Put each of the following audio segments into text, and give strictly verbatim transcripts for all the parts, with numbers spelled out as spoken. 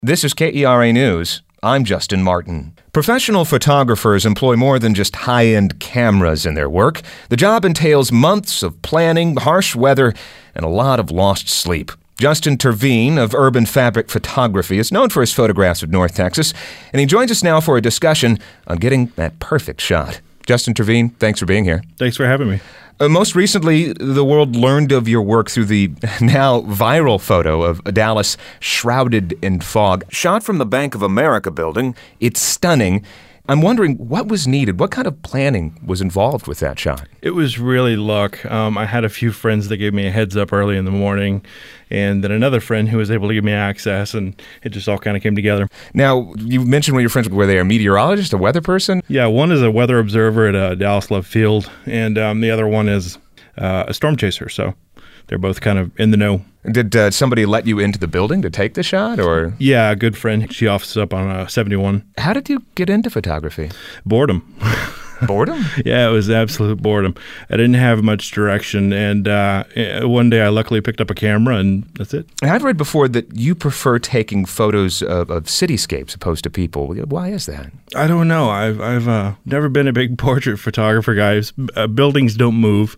This is K E R A News. I'm Justin Martin. Professional photographers employ more than just high-end cameras in their work. The job entails months of planning, harsh weather, and a lot of lost sleep. Justin Terveen of Urban Fabric Photography is known for his photographs of North Texas, and he joins us now for a discussion on getting that perfect shot. Justin Terveen, thanks for being here. Thanks for having me. Uh, most recently, the world learned of your work through the now viral photo of Dallas shrouded in fog. Shot from the Bank of America building, it's stunning. I'm wondering what was needed, what kind of planning was involved with that shot? It was really luck. Um, I had a few friends that gave me a heads up early in the morning, and then another friend who was able to give me access, and it just all kind of came together. Now, you mentioned one of your friends, were they a meteorologist, a weather person? Yeah, one is a weather observer at uh, Dallas Love Field, and um, the other one is uh, a storm chaser, so they're both kind of in the know. Did uh, somebody let you into the building to take the shot, or? Yeah, a good friend. She offices up on uh, seventy-one. How did you get into photography? Boredom. Boredom? Yeah, it was absolute boredom. I didn't have much direction, and uh, one day I luckily picked up a camera, and that's it. And I've read before that you prefer taking photos of, of cityscapes opposed to people. Why is that? I don't know. I've I've uh, never been a big portrait photographer, guys. Uh, buildings don't move,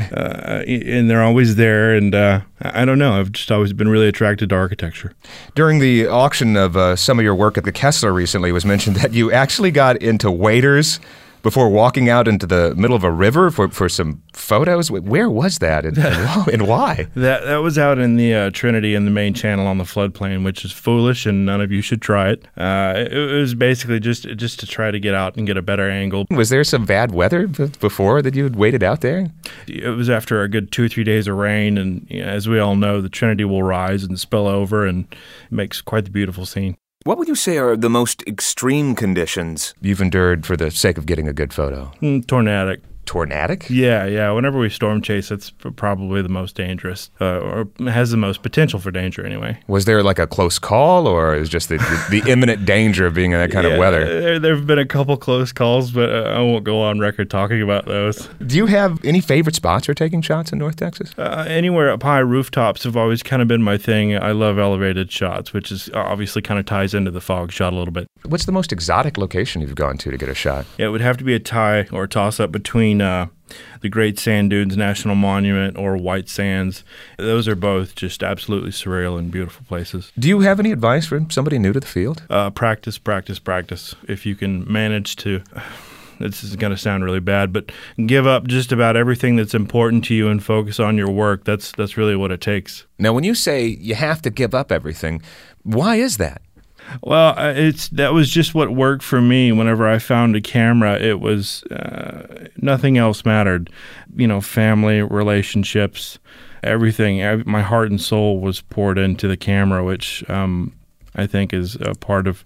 uh, and they're always there, and uh, I don't know. I've just always been really attracted to architecture. During the auction of uh, some of your work at the Kessler recently, it was mentioned that you actually got into waders before walking out into the middle of a river for, for some photos. Where was that, and, and why? That that was out in the uh, Trinity in the main channel on the floodplain, which is foolish, and none of you should try it. Uh, it, it was basically just just to try to get out and get a better angle. Was there some bad weather b- before that you had waited out there? It was after a good two or three days of rain, and you know, as we all know, the Trinity will rise and spill over, and it makes quite the beautiful scene. What would you say are the most extreme conditions you've endured for the sake of getting a good photo? Mm, tornadic. Tornadic? Yeah, yeah. Whenever we storm chase, it's probably the most dangerous, uh, or has the most potential for danger anyway. Was there like a close call, or is just the, the, the imminent danger of being in that kind yeah, of weather? There, there have been a couple close calls, but uh, I won't go on record talking about those. Do you have any favorite spots for taking shots in North Texas? Uh, anywhere up high, rooftops have always kind of been my thing. I love elevated shots, which is obviously kind of ties into the fog shot a little bit. What's the most exotic location you've gone to to get a shot? Yeah, it would have to be a tie or a toss-up between uh, the Great Sand Dunes National Monument or White Sands. Those are both just absolutely surreal and beautiful places. Do you have any advice for somebody new to the field? Uh, practice, practice, practice. If you can manage to... This is going to sound really bad, but give up just about everything that's important to you and focus on your work. That's that's really what it takes. Now, when you say you have to give up everything, why is that? Well, it's that was just what worked for me. Whenever I found a camera, it was uh, nothing else mattered. You know, family, relationships, everything. I, my heart and soul was poured into the camera, which um, I think is a part of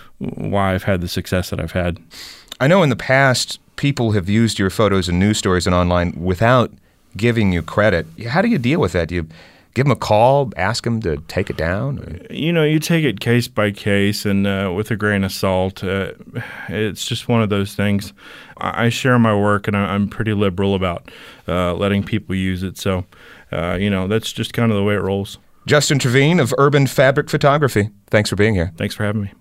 why I've had the success that I've had. I know in the past, people have used your photos in news stories and online without giving you credit. How do you deal with that? Do you give them a call, ask them to take it down? Or? You know, you take it case by case and uh, with a grain of salt. Uh, it's just one of those things. I share my work, and I'm pretty liberal about uh, letting people use it. So, uh, you know, that's just kind of the way it rolls. Justin Terveen of Urban Fabric Photography, thanks for being here. Thanks for having me.